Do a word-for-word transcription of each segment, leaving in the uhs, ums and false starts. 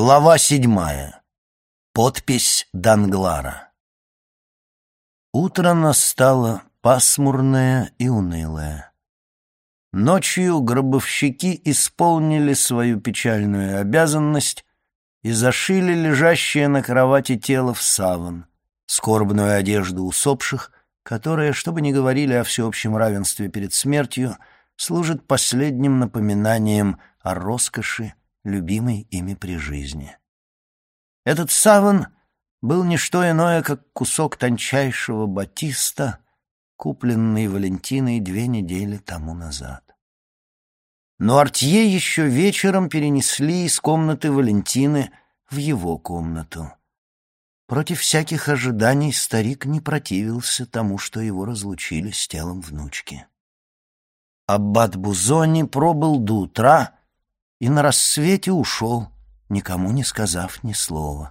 Глава седьмая. Подпись Данглара. Утро настало пасмурное и унылое. Ночью гробовщики исполнили свою печальную обязанность и зашили лежащее на кровати тело в саван, скорбную одежду усопших, которая, что бы ни говорили о всеобщем равенстве перед смертью, служит последним напоминанием о роскоши, любимой ими при жизни. Этот саван был не что иное, как кусок тончайшего батиста, купленный Валентиной две недели тому назад. Но Артье еще вечером перенесли из комнаты Валентины в его комнату. Против всяких ожиданий старик не противился тому, что его разлучили с телом внучки. Аббат Бузони пробыл до утра и на рассвете ушел, никому не сказав ни слова.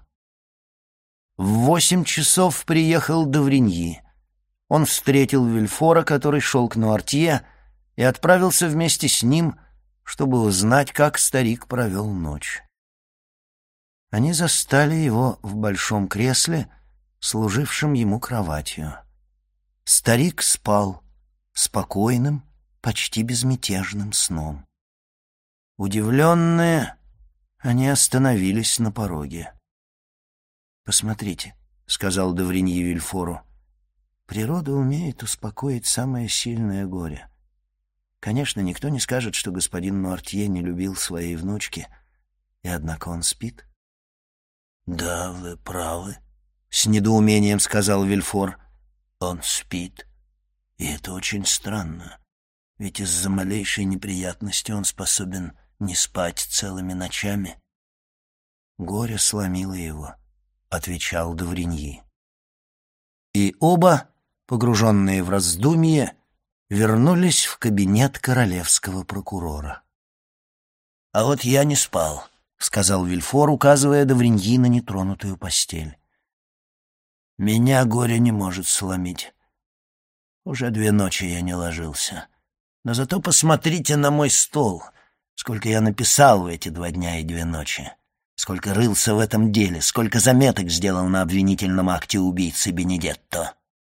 В восемь часов приехал Довриньи. Он встретил Вильфора, который шел к Нуартье, и отправился вместе с ним, чтобы узнать, как старик провел ночь. Они застали его в большом кресле, служившем ему кроватью. Старик спал спокойным, почти безмятежным сном. Удивленные, они остановились на пороге. «Посмотрите», — сказал Довриньи Вильфору, — «природа умеет успокоить самое сильное горе. Конечно, никто не скажет, что господин Нуартье не любил своей внучки, и однако он спит». «Да, вы правы», — с недоумением сказал Вильфор. «Он спит, и это очень странно, ведь из-за малейшей неприятности он способен не спать целыми ночами». «Горе сломило его», — отвечал Довриньи. И оба, погруженные в раздумье, вернулись в кабинет королевского прокурора. «А вот я не спал», — сказал Вильфор, указывая Довриньи на нетронутую постель. «Меня горе не может сломить. Уже две ночи я не ложился. Но зато посмотрите на мой стол, сколько я написал в эти два дня и две ночи, сколько рылся в этом деле, сколько заметок сделал на обвинительном акте убийцы Бенедетто.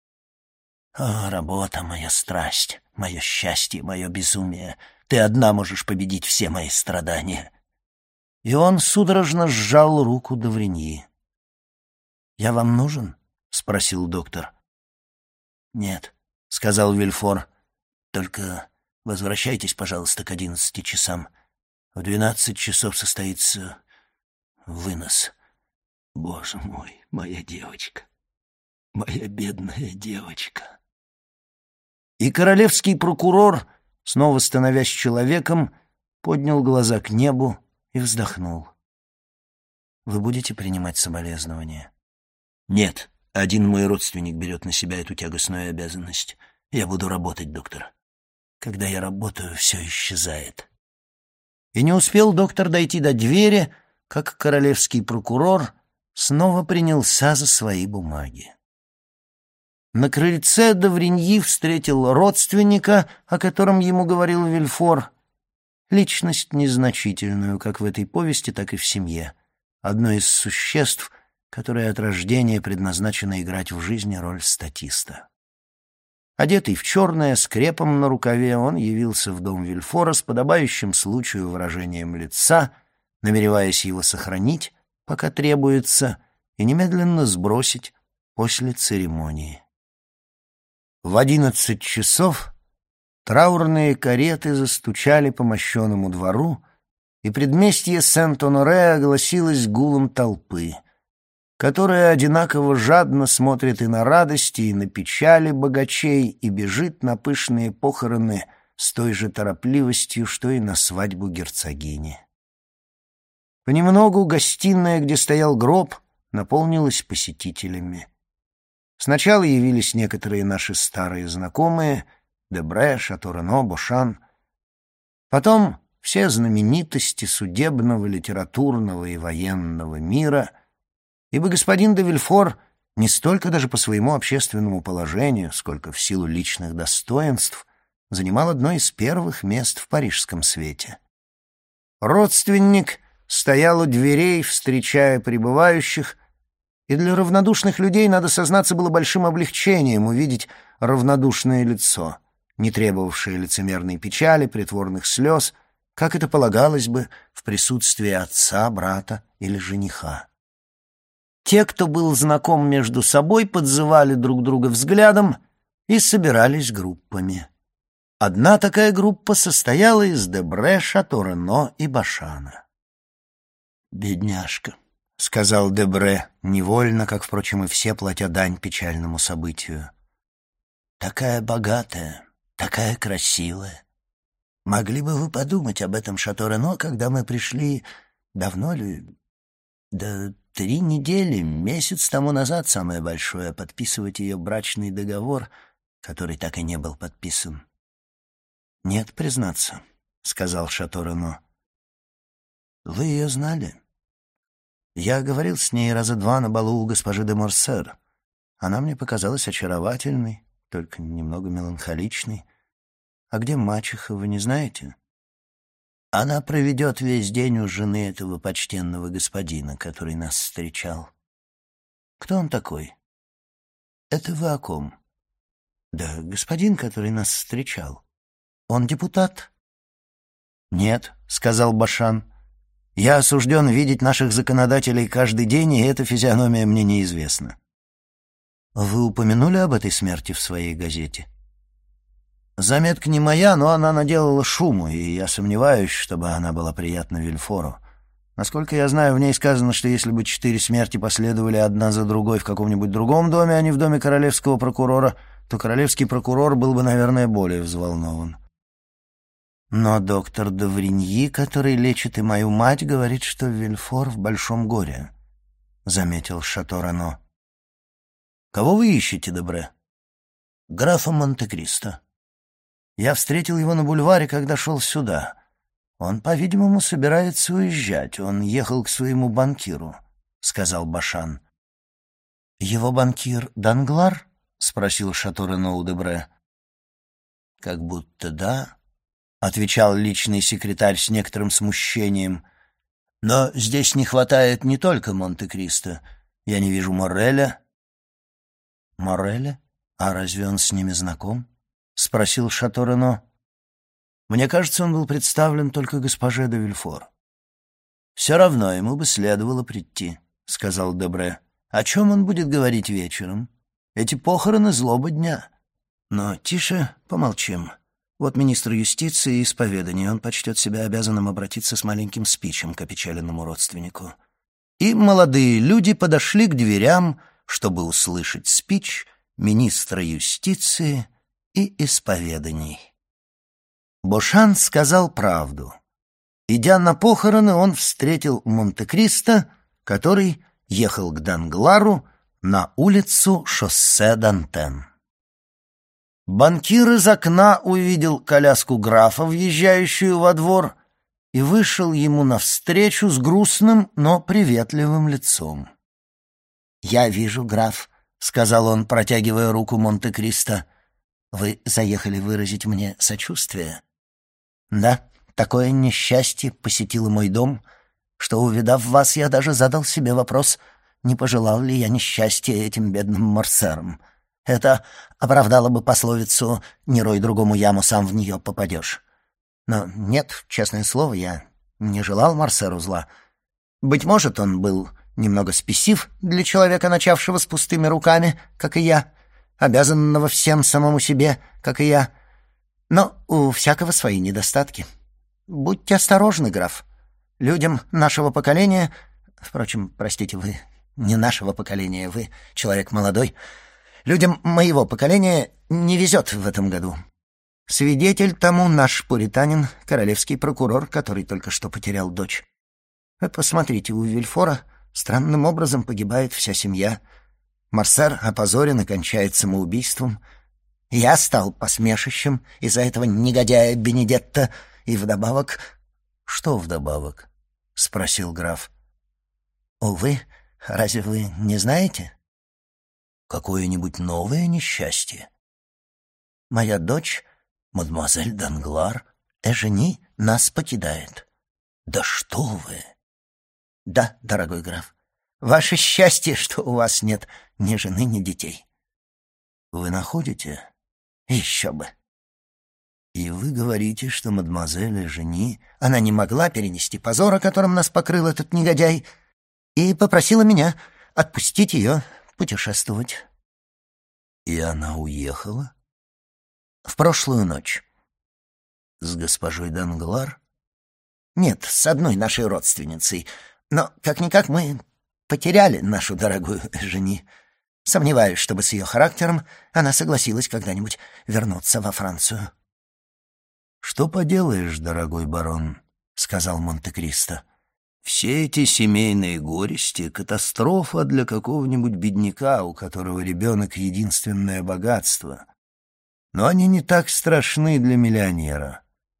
О, работа — моя страсть, мое счастье, мое безумие. Ты одна можешь победить все мои страдания». И он судорожно сжал руку Довриньи. «Я вам нужен?» — спросил доктор. «Нет», — сказал Вильфор, — «только возвращайтесь, пожалуйста, к одиннадцати часам. В двенадцать часов состоится вынос. Боже мой, моя девочка, моя бедная девочка». И королевский прокурор, снова становясь человеком, поднял глаза к небу и вздохнул. «Вы будете принимать соболезнования?» «Нет, один мой родственник берет на себя эту тягостную обязанность. Я буду работать, доктор. Когда я работаю, все исчезает». И не успел доктор дойти до двери, как королевский прокурор снова принялся за свои бумаги. На крыльце Довриньи встретил родственника, о котором ему говорил Вильфор, личность незначительную как в этой повести, так и в семье, одно из существ, которое от рождения предназначено играть в жизни роль статиста. Одетый в черное, с крепом на рукаве, он явился в дом Вильфора с подобающим случаю выражением лица, намереваясь его сохранить, пока требуется, и немедленно сбросить после церемонии. В одиннадцать часов траурные кареты застучали по мощеному двору, и предместье Сент-Оноре огласилось гулом толпы, которая одинаково жадно смотрит и на радости, и на печали богачей, и бежит на пышные похороны с той же торопливостью, что и на свадьбу герцогини. Понемногу гостиная, где стоял гроб, наполнилась посетителями. Сначала явились некоторые наши старые знакомые — Дебре, Шато-Рено, Бошан. Потом все знаменитости судебного, литературного и военного мира, ибо господин де Вильфор не столько даже по своему общественному положению, сколько в силу личных достоинств, занимал одно из первых мест в парижском свете. Родственник стоял у дверей, встречая прибывающих, и для равнодушных людей, надо сознаться, было большим облегчением увидеть равнодушное лицо, не требовавшее лицемерной печали, притворных слез, как это полагалось бы в присутствии отца, брата или жениха. Те, кто был знаком между собой, подзывали друг друга взглядом и собирались группами. Одна такая группа состояла из Дебре, Шато Рено и Башана. «Бедняжка», — сказал Дебре, невольно, как, впрочем, и все, платя дань печальному событию. «Такая богатая, такая красивая. Могли бы вы подумать об этом, Шато Рено, когда мы пришли, давно ли? Да три недели, месяц тому назад, самое большое, подписывать ее брачный договор, который так и не был подписан». «Нет, признаться», — сказал Шато Рено. «Вы ее знали?» «Я говорил с ней раза два на балу у госпожи де Морсер. Она мне показалась очаровательной, только немного меланхоличной. А где мачеха, вы не знаете?» «Она проведет весь день у жены этого почтенного господина, который нас встречал». «Кто он такой?» «Это вы о ком?» «Да господин, который нас встречал. Он депутат?» «Нет», — сказал Башан. «Я осужден видеть наших законодателей каждый день, и эта физиономия мне неизвестна». «Вы упомянули об этой смерти в своей газете?» «Заметка не моя, но она наделала шуму, и я сомневаюсь, чтобы она была приятна Вильфору. Насколько я знаю, в ней сказано, что если бы четыре смерти последовали одна за другой в каком-нибудь другом доме, а не в доме королевского прокурора, то королевский прокурор был бы, наверное, более взволнован». «Но доктор Довриньи, который лечит и мою мать, говорит, что Вильфор в большом горе», — заметил Шато Рено. «Кого вы ищете, Дебре?» «Графа Монте-Кристо. Я встретил его на бульваре, когда шел сюда. Он, по-видимому, собирается уезжать. Он ехал к своему банкиру», — сказал Башан. «Его банкир Данглар?» — спросил Шато Рено у Дебре. «Как будто да», — отвечал личный секретарь с некоторым смущением. «Но здесь не хватает не только Монте-Кристо. Я не вижу Морреля». «Морреля? А разве он с ними знаком?» — спросил Шато Рено. «Мне кажется, он был представлен только госпоже де Вильфор». «Все равно ему бы следовало прийти», — сказал Дебре. «О чем он будет говорить вечером? Эти похороны — злоба дня». «Но тише, помолчим. Вот министр юстиции и исповедания, он почтет себя обязанным обратиться с маленьким спичем к опечаленному родственнику». И молодые люди подошли к дверям, чтобы услышать спич министра юстиции и исповеданий. Бошан сказал правду. Идя на похороны, он встретил Монте-Кристо, который ехал к Данглару на улицу шоссе d'Антен. Банкир из окна увидел коляску графа, въезжающую во двор, и вышел ему навстречу с грустным, но приветливым лицом. «Я вижу, граф», — сказал он, протягивая руку Монте-Кристо, — «вы заехали выразить мне сочувствие». «Да, такое несчастье посетило мой дом, что, увидав вас, я даже задал себе вопрос, не пожелал ли я несчастья этим бедным Морсерам. Это оправдало бы пословицу «не рой другому яму, сам в нее попадешь». Но нет, честное слово, я не желал Морсеру зла. Быть может, он был немного спесив для человека, начавшего с пустыми руками, как и я, обязанного всем самому себе, как и я. Но у всякого свои недостатки. Будьте осторожны, граф. Людям нашего поколения... Впрочем, простите, вы не нашего поколения, вы человек молодой. Людям моего поколения не везет в этом году. Свидетель тому наш пуританин, королевский прокурор, который только что потерял дочь. Вы посмотрите, у Вильфора странным образом погибает вся семья. Морсер опозорен и кончает самоубийством. Я стал посмешищем из-за этого негодяя Бенедетто, и вдобавок... — Что вдобавок? — спросил граф. — Увы, разве вы не знаете? — Какое-нибудь новое несчастье? — Моя дочь, мадемуазель Данглар, Эжени, нас покидает. — Да что вы! Да, дорогой граф. Ваше счастье, что у вас нет ни жены, ни детей. Вы находите? Еще бы. И вы говорите, что мадемуазель Жени... Она не могла перенести позора, которым нас покрыл этот негодяй, и попросила меня отпустить ее путешествовать. И она уехала? В прошлую ночь. С госпожой Данглар? Нет, с одной нашей родственницей. Но, как-никак, мы потеряли нашу дорогую Жени. Сомневаюсь, чтобы с ее характером она согласилась когда-нибудь вернуться во Францию. «Что поделаешь, дорогой барон», — сказал Монте-Кристо. «Все эти семейные горести — катастрофа для какого-нибудь бедняка, у которого ребенок — единственное богатство. Но они не так страшны для миллионера.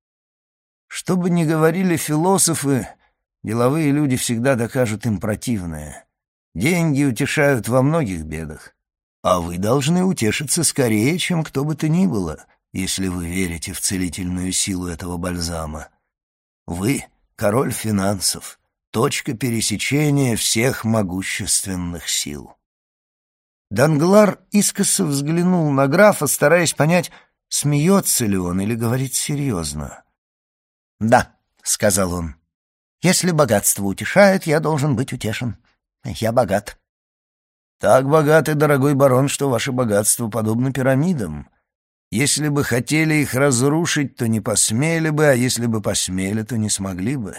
Что бы ни говорили философы, деловые люди всегда докажут им противное. Деньги утешают во многих бедах, а вы должны утешиться скорее, чем кто бы то ни было, если вы верите в целительную силу этого бальзама. Вы — король финансов, точка пересечения всех могущественных сил». Данглар искоса взглянул на графа, стараясь понять, смеется ли он или говорит серьезно. «Да», — сказал он, — «если богатство утешает, я должен быть утешен. Я богат». «Так богаты, дорогой барон, что ваше богатство подобно пирамидам. Если бы хотели их разрушить, то не посмели бы, а если бы посмели, то не смогли бы».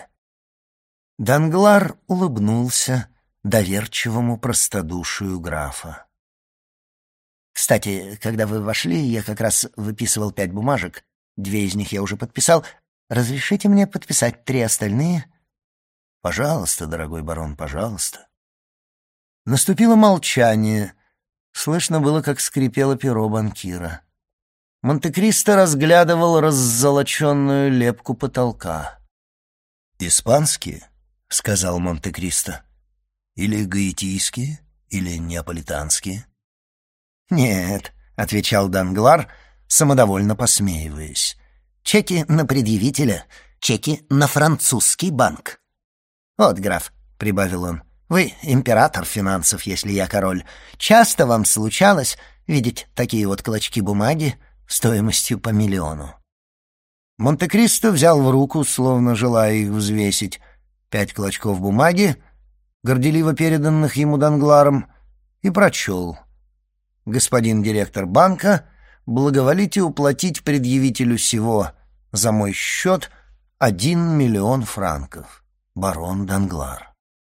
Данглар улыбнулся доверчивому простодушию графа. «Кстати, когда вы вошли, я как раз выписывал пять бумажек. Две из них я уже подписал. Разрешите мне подписать три остальные?» «Пожалуйста, дорогой барон, пожалуйста». Наступило молчание. Слышно было, как скрипело перо банкира. Монте-Кристо разглядывал раззолоченную лепку потолка. «Испанские?» — сказал Монте-Кристо. «Или гаитийские? Или неаполитанские?» «Нет», — отвечал Данглар, самодовольно посмеиваясь. «Чеки на предъявителя, чеки на французский банк». «Вот, граф», — прибавил он, — «вы император финансов, если я король. Часто вам случалось видеть такие вот клочки бумаги стоимостью по миллиону?» Монте-Кристо взял в руку, словно желая их взвесить, пять клочков бумаги, горделиво переданных ему Дангларом, и прочел: «Господин директор банка, благоволите уплатить предъявителю сего за мой счет один миллион франков. Барон Данглар».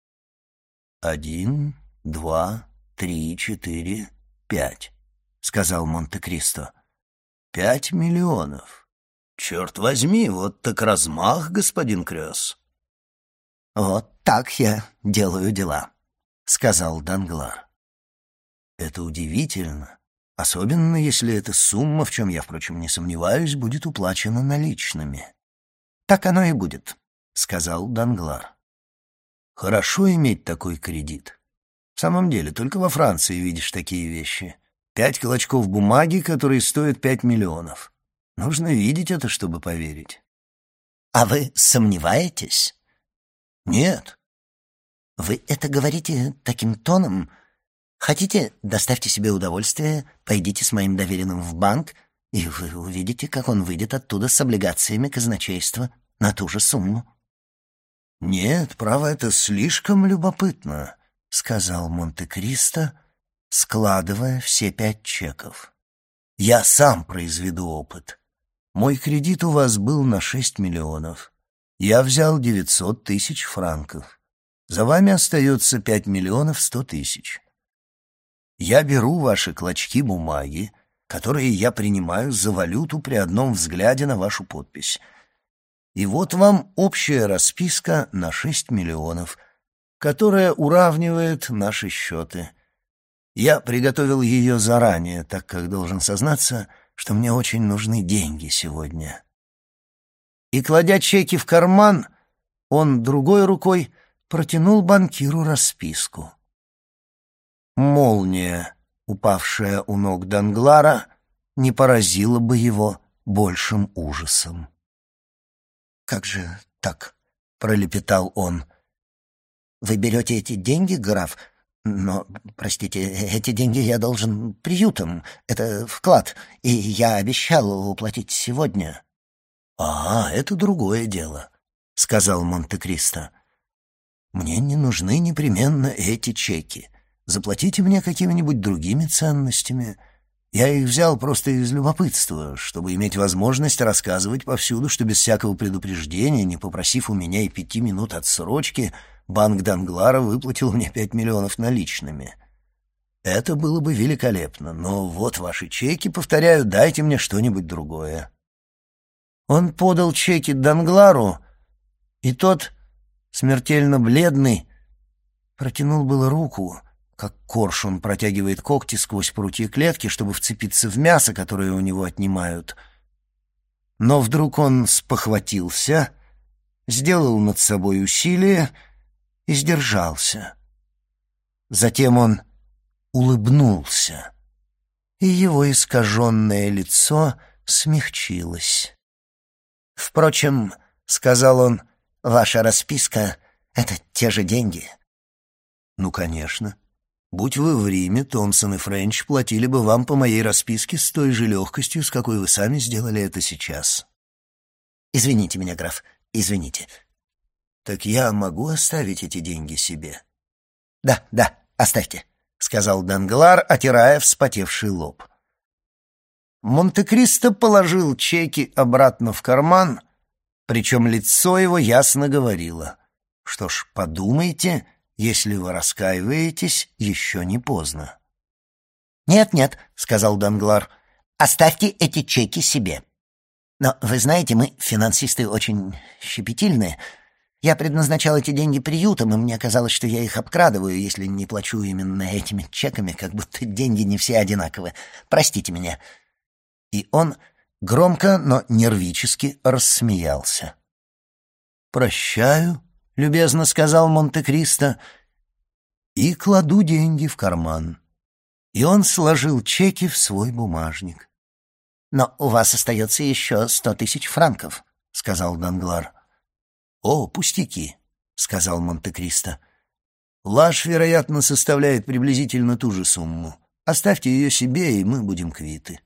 «Один, два, три, четыре, пять», — сказал Монте-Кристо. «Пять миллионов. Черт возьми, вот так размах, господин Крёс». «Вот так я делаю дела», — сказал Данглар. «Это удивительно, особенно если эта сумма, в чем я, впрочем, не сомневаюсь, будет уплачена наличными». «Так оно и будет», — сказал Данглар. «Хорошо иметь такой кредит. В самом деле, только во Франции видишь такие вещи. Пять клочков бумаги, которые стоят пять миллионов. Нужно видеть это, чтобы поверить». «А вы сомневаетесь?» «Нет». «Вы это говорите таким тоном? Хотите, доставьте себе удовольствие, пойдите с моим доверенным в банк, и вы увидите, как он выйдет оттуда с облигациями казначейства на ту же сумму». «Нет, право, это слишком любопытно», — сказал Монте-Кристо, складывая все пять чеков. «Я сам произведу опыт. Мой кредит у вас был на шесть миллионов. Я взял девятьсот тысяч франков. За вами остается пять миллионов сто тысяч. Я беру ваши клочки бумаги, которые я принимаю за валюту при одном взгляде на вашу подпись. И вот вам общая расписка на шесть миллионов, которая уравнивает наши счеты. Я приготовил ее заранее, так как должен сознаться, что мне очень нужны деньги сегодня». И, кладя чеки в карман, он другой рукой протянул банкиру расписку. Молния, упавшая у ног Данглара, не поразила бы его большим ужасом. «Как же так?» — пролепетал он. Вы берете эти деньги, граф? Но, простите, эти деньги я должен приютам. Это вклад, и я обещал уплатить сегодня». «А, это другое дело», — сказал Монте-Кристо. «Мне не нужны непременно эти чеки. Заплатите мне какими-нибудь другими ценностями. Я их взял просто из любопытства, чтобы иметь возможность рассказывать повсюду, что без всякого предупреждения, не попросив у меня и пяти минут отсрочки, банк Данглара выплатил мне пять миллионов наличными. Это было бы великолепно, но вот ваши чеки, повторяю, дайте мне что-нибудь другое». Он подал чеки Данглару, и тот, смертельно бледный, протянул было руку, как коршун протягивает когти сквозь прутья клетки, чтобы вцепиться в мясо, которое у него отнимают. Но вдруг он спохватился, сделал над собой усилие и сдержался. Затем он улыбнулся, и его искаженное лицо смягчилось. «Впрочем, — сказал он, — ваша расписка — это те же деньги». «Ну, конечно. Будь вы в Риме, Томпсон и Френч платили бы вам по моей расписке с той же легкостью, с какой вы сами сделали это сейчас». «Извините меня, граф, извините». «Так я могу оставить эти деньги себе?» «Да, да, оставьте», — сказал Данглар, отирая вспотевший лоб. Монте-Кристо положил чеки обратно в карман, причем лицо его ясно говорило: «Что ж, подумайте, если вы раскаиваетесь, еще не поздно». «Нет-нет», — сказал Данглар, — «оставьте эти чеки себе. Но, вы знаете, мы, финансисты, очень щепетильные. Я предназначал эти деньги приютам, и мне казалось, что я их обкрадываю, если не плачу именно этими чеками, как будто деньги не все одинаковы. Простите меня». И он громко, но нервически рассмеялся. «Прощаю», — любезно сказал Монте-Кристо, — «и кладу деньги в карман». И он сложил чеки в свой бумажник. «Но у вас остается еще сто тысяч франков», — сказал Данглар. «О, пустяки», — сказал Монте-Кристо. «Лаж, вероятно, составляет приблизительно ту же сумму. Оставьте ее себе, и мы будем квиты».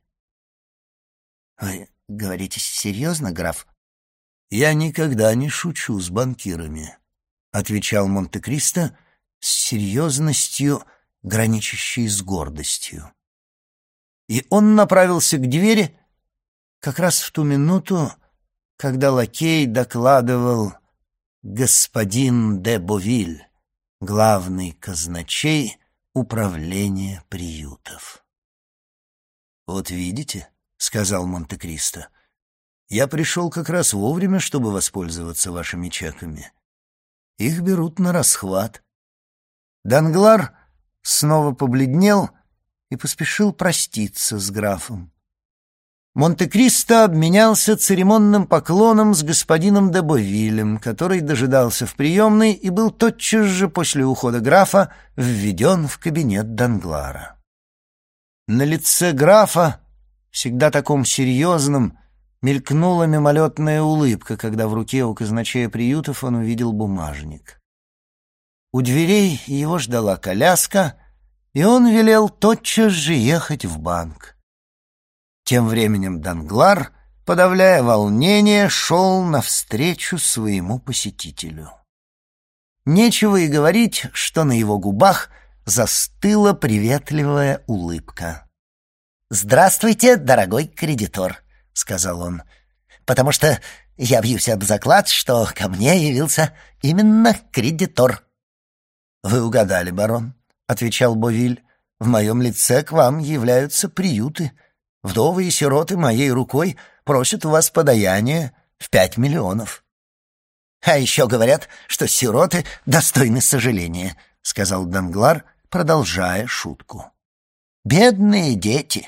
«Вы говорите серьезно, граф?» «Я никогда не шучу с банкирами», — отвечал Монте-Кристо с серьезностью, граничащей с гордостью. И он направился к двери как раз в ту минуту, когда лакей докладывал: «Господин де Бовиль, главный казначей управления приютов». «Вот видите», — сказал Монте-Кристо, — «я пришел как раз вовремя, чтобы воспользоваться вашими чеками. Их берут на расхват». Данглар снова побледнел и поспешил проститься с графом. Монте-Кристо обменялся церемонным поклоном с господином де Бовилем, который дожидался в приемной и был тотчас же после ухода графа введен в кабинет Данглара. На лице графа, всегда таком серьезном, мелькнула мимолетная улыбка, когда в руке у казначея приютов он увидел бумажник. У дверей его ждала коляска, и он велел тотчас же ехать в банк. Тем временем Данглар, подавляя волнение, шел навстречу своему посетителю. Нечего и говорить, что на его губах застыла приветливая улыбка. «Здравствуйте, дорогой кредитор», — сказал он, — «потому что я бьюсь об заклад, что ко мне явился именно кредитор». «Вы угадали, барон», — отвечал Бовиль, — «в моем лице к вам являются приюты. Вдовы и сироты моей рукой просят у вас подаяние в пять миллионов». «А еще говорят, что сироты достойны сожаления», — сказал Данглар, продолжая шутку. «Бедные дети».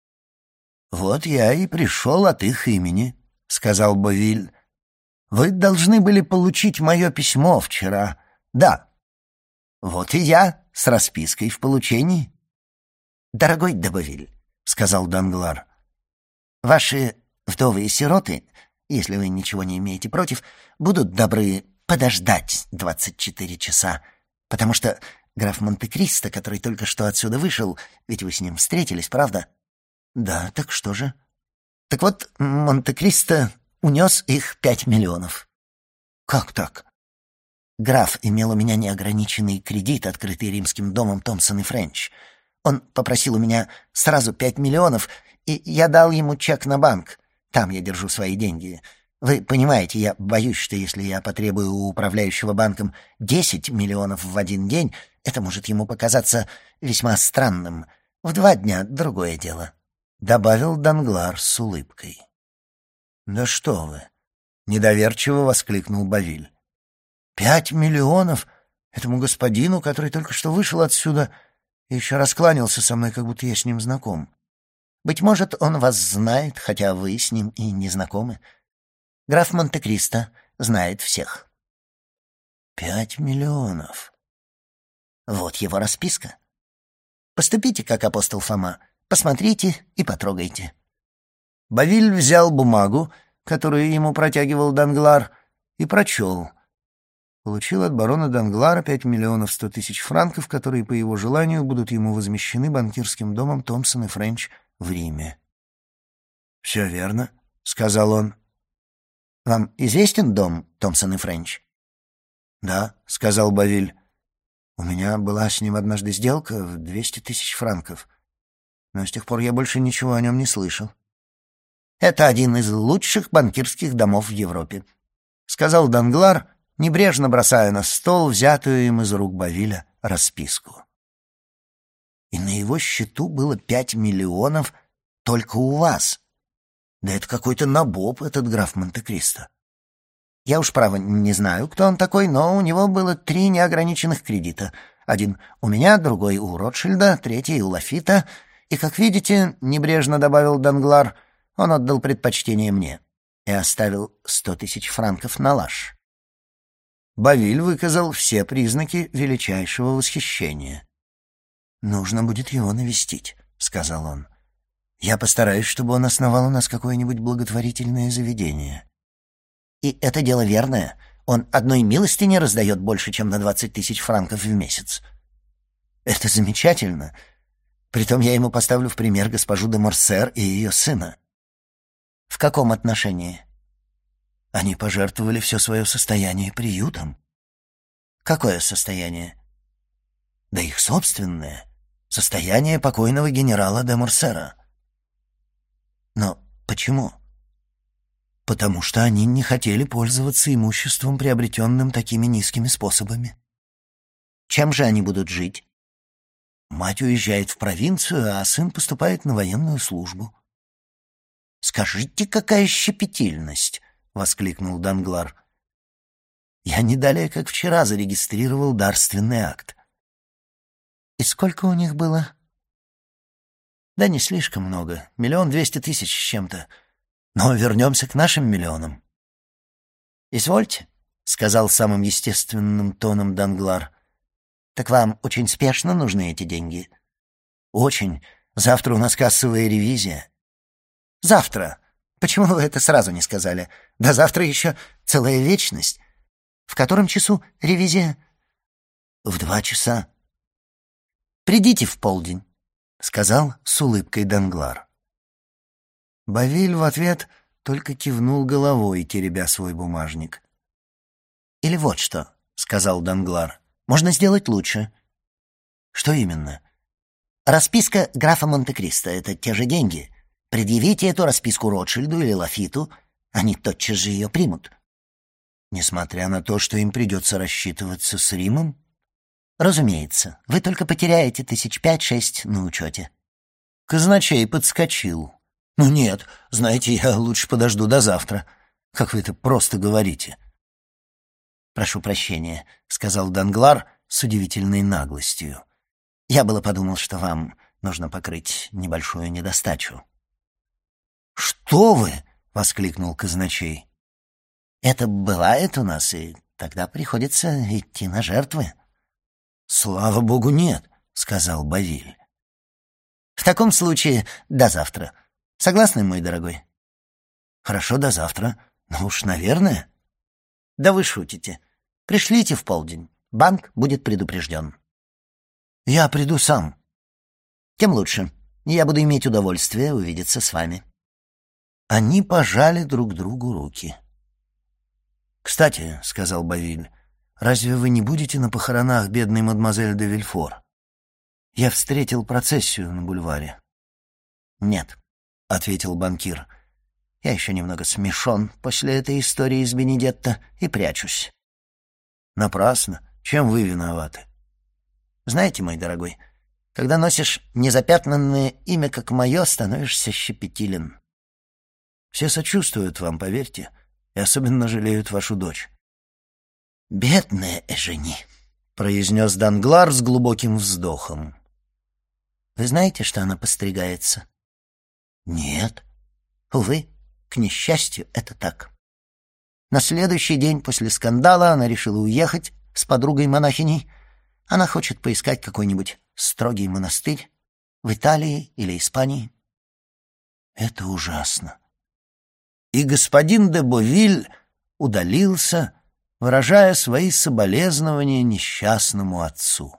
«Вот я и пришел от их имени», — сказал Бовиль. «Вы должны были получить мое письмо вчера». «Да». «Вот и я с распиской в получении». «Дорогой де Бовиль», — сказал Данглар, — «ваши вдовы и сироты, если вы ничего не имеете против, будут добры подождать двадцать четыре часа, потому что граф Монте-Кристо, который только что отсюда вышел, ведь вы с ним встретились, правда? Да, так что же? Так вот, Монте-Кристо унес их пять миллионов. Как так? Граф имел у меня неограниченный кредит, открытый римским домом Томпсон и Френч. Он попросил у меня сразу пять миллионов, и я дал ему чек на банк. Там я держу свои деньги. Вы понимаете, я боюсь, что если я потребую у управляющего банком десять миллионов в один день, это может ему показаться весьма странным. В два дня другое дело», — добавил Данглар с улыбкой. «Да что вы!» — недоверчиво воскликнул Бавиль. «Пять миллионов этому господину, который только что вышел отсюда и еще раскланялся со мной, как будто я с ним знаком». «Быть может, он вас знает, хотя вы с ним и не знакомы. Граф Монте-Кристо знает всех». «Пять миллионов». Вот его расписка. Поступите, как апостол Фома. Посмотрите и потрогайте. Бавиль взял бумагу, которую ему протягивал Данглар, и прочел. Получил от барона Данглара пять миллионов сто тысяч франков, которые, по его желанию, будут ему возмещены банкирским домом Томпсон и Френч в Риме. «Все верно», — сказал он. «Вам известен дом Томпсон и Френч?» «Да», — сказал Бавиль. «У меня была с ним однажды сделка в двести тысяч франков, но с тех пор я больше ничего о нем не слышал». «Это один из лучших банкирских домов в Европе», — сказал Данглар, небрежно бросая на стол взятую им из рук Бавиля расписку. «И на его счету было пять миллионов только у вас. Да это какой-то набоб, этот граф Монте-Кристо. Я уж, право, не знаю, кто он такой, но у него было три неограниченных кредита. Один у меня, другой у Ротшильда, третий у Лафита. И, как видите, небрежно добавил Данглар, он отдал предпочтение мне и оставил сто тысяч франков на лаж». Бавиль выказал все признаки величайшего восхищения. «Нужно будет его навестить», — сказал он. «Я постараюсь, чтобы он основал у нас какое-нибудь благотворительное заведение». «И это дело верное. Он одной милостине раздает больше, чем на двадцать тысяч франков в месяц». «Это замечательно. Притом я ему поставлю в пример госпожу де Морсер и ее сына». «В каком отношении?» «Они пожертвовали все свое состояние приютом». «Какое состояние?» «Да их собственное. Состояние покойного генерала де Морсера». «Но почему?» «Потому что они не хотели пользоваться имуществом, приобретенным такими низкими способами». «Чем же они будут жить?» «Мать уезжает в провинцию, а сын поступает на военную службу». «Скажите, какая щепетильность!» — воскликнул Данглар. «Я не далее, как вчера, зарегистрировал дарственный акт». «И сколько у них было?» «Да не слишком много. Миллион двести тысяч с чем-то. Но вернемся к нашим миллионам». «Извольте», — сказал самым естественным тоном Данглар. «Так вам очень спешно нужны эти деньги?» «Очень. Завтра у нас кассовая ревизия». «Завтра? Почему вы это сразу не сказали? До завтра еще целая вечность. В котором часу ревизия?» «В два часа». «Придите в полдень», — сказал с улыбкой Данглар. Бавиль в ответ только кивнул головой, теребя свой бумажник. «Или вот что», — сказал Данглар, — «можно сделать лучше». «Что именно?» «Расписка графа Монте-Кристо — это те же деньги. Предъявите эту расписку Ротшильду или Лафиту, они тотчас же ее примут». «Несмотря на то, что им придется рассчитываться с Римом?» «Разумеется. Вы только потеряете тысяч пять-шесть на учете». Казначей подскочил. «Ну нет, знаете, я лучше подожду до завтра. Как вы это просто говорите?» «Прошу прощения», — сказал Данглар с удивительной наглостью. «Я было подумал, что вам нужно покрыть небольшую недостачу». «Что вы!» — воскликнул казначей. «Это бывает у нас, и тогда приходится идти на жертвы». «Слава богу, нет», — сказал Бавиль. «В таком случае до завтра. Согласны, мой дорогой?» «Хорошо, до завтра. Ну уж, наверное». «Да вы шутите. Пришлите в полдень. Банк будет предупрежден. Я приду сам. Тем лучше. Я буду иметь удовольствие увидеться с вами. Они пожали друг другу руки. «Кстати, — сказал Бавиль, — разве вы не будете на похоронах бедной мадемуазель де Вильфор? Я встретил процессию на бульваре». «Нет», — ответил банкир. «Я еще немного смешон после этой истории с Бенедетто и прячусь». «Напрасно. Чем вы виноваты?» «Знаете, мой дорогой, когда носишь незапятнанное имя, как мое, становишься щепетилен». «Все сочувствуют вам, поверьте, и особенно жалеют вашу дочь». «Бедная Эжени», — произнес Данглар с глубоким вздохом. «Вы знаете, что она постригается?» «Нет». «Увы, к несчастью, это так. На следующий день после скандала она решила уехать с подругой-монахиней. Она хочет поискать какой-нибудь строгий монастырь в Италии или Испании». «Это ужасно». И господин де Бовиль удалился, выражая свои соболезнования несчастному отцу.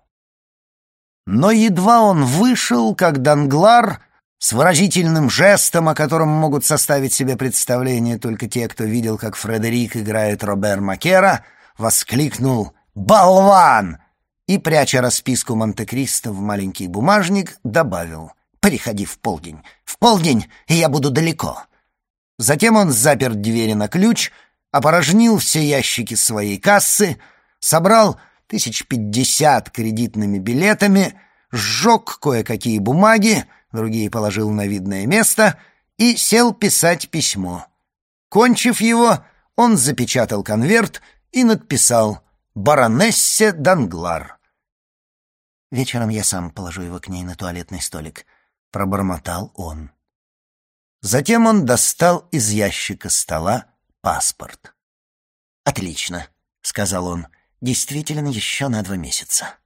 Но едва он вышел, как Данглар с выразительным жестом, о котором могут составить себе представление только те, кто видел, как Фредерик играет Робер Макера, воскликнул «Болван!» и, пряча расписку Монте-Кристо в маленький бумажник, добавил «Приходи в полдень. В полдень, и я буду далеко». Затем он запер двери на ключ, опорожнил все ящики своей кассы, собрал тысяч пятьдесят кредитными билетами, сжег кое-какие бумаги, другие положил на видное место и сел писать письмо. Кончив его, он запечатал конверт и надписал «Баронессе Данглар». «Вечером я сам положу его к ней на туалетный столик», — пробормотал он. Затем он достал из ящика стола паспорт. «Отлично», — сказал он, — «действительно еще на два месяца».